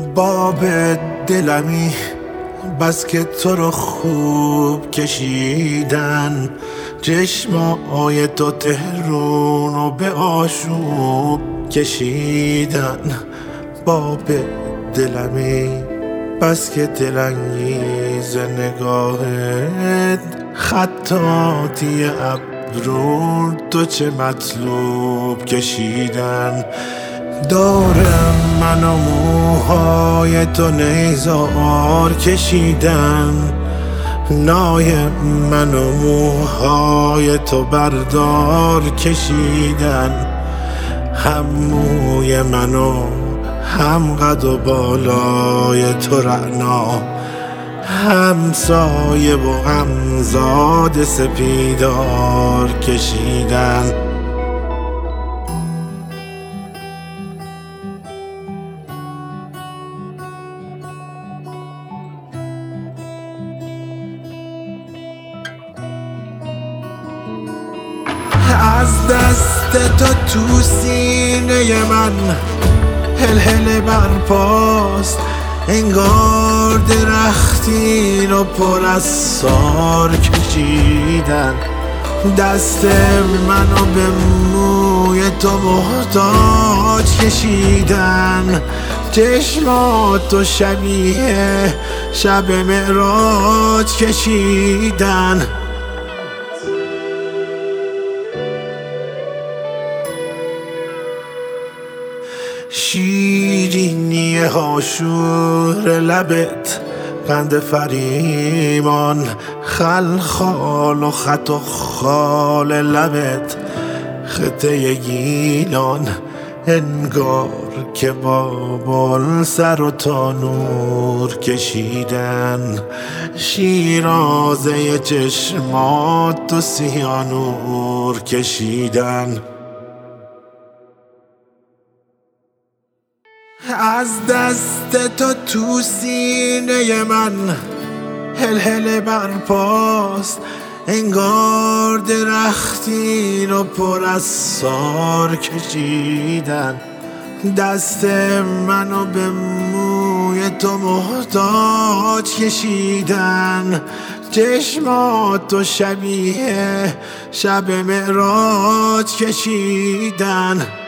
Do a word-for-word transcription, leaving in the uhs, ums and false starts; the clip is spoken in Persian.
باب دلمی بس که تو رو خوب کشیدن، چشمای تو تهرون رو به آشوب کشیدن. باب دلمی بس که دلانگیز نگاهت، خطاطی ابرون تو چه مطلوب کشیدن. دارم من و موهای تو نیزار کشیدن، نای من و موهای تو بردار کشیدن. هم موی من و هم قد و بالای تو رعنا، هم سایه و هم زاد سپیدار کشیدن. از دست تو تو سینه من هل برپاست، انگار درختین و پر از سار کشیدن. دست منو به موی تو محتاج کشیدن، چشماتو شبیه شب معراج کشیدن. شیرینی هاشور لبت، قند فریمان خلخال و خط و خال لبت، خطه گیلان انگار که بابل سر و تانور کشیدن. شیرازه چشمات و سیانور کشیدن. از دست تو تو سینه من هل برپاست، انگار درختین و پر از سار کشیدن. دست منو به موی تو محتاج کشیدن، چشماتو شبیه شب معراج کشیدن.